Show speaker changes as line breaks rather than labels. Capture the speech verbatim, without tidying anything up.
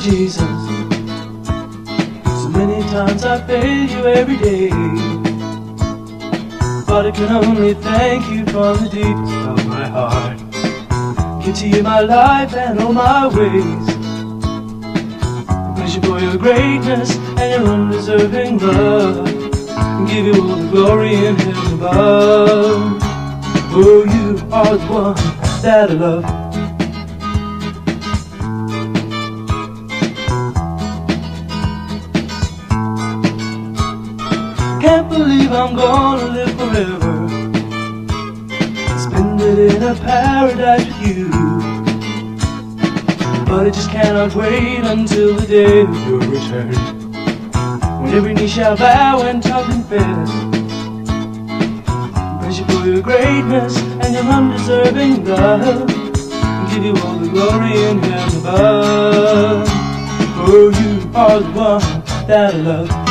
Jesus. So many times I failed you every day, but I can only thank you from the deepest of my heart. Give to you my life and all my ways. Praise you for your greatness and your undeserving love, and give you all the glory in heaven above. Oh, you are the one that I love. Can't believe I'm gonna live forever, spend it in a paradise with you, but I just cannot wait until the day of your return, when every knee shall bow and tongue confess. Praise you for your greatness and your undeserving love, and give you all the glory in heaven above. Oh, you are the one that I love.